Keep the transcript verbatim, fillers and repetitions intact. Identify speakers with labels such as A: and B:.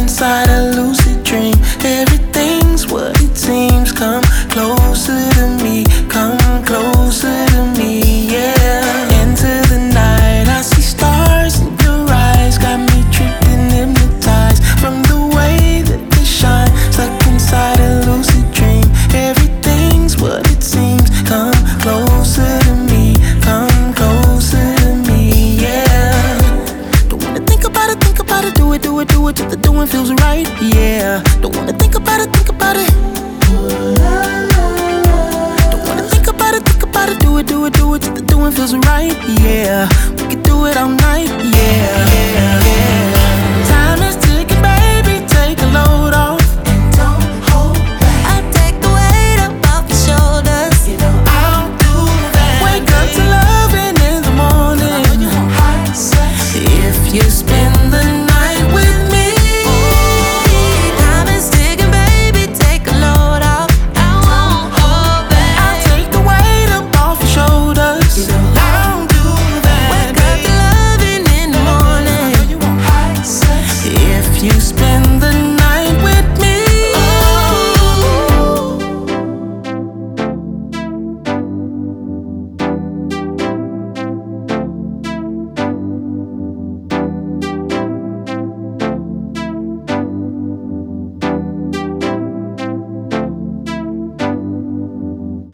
A: inside a lucid dream. Everything's what it seems. Come closer to me, come closer to me, yeah. Into the night, I see stars in your eyes. Got me tripped and hypnotized from the way that they shine. Stuck inside a lucid dream. Everything's what it seems. Come closer to me, come closer to me, yeah. Don't wanna think about it, think about it. Do it, do it, do it till the doing feels right, yeah. Don't wanna think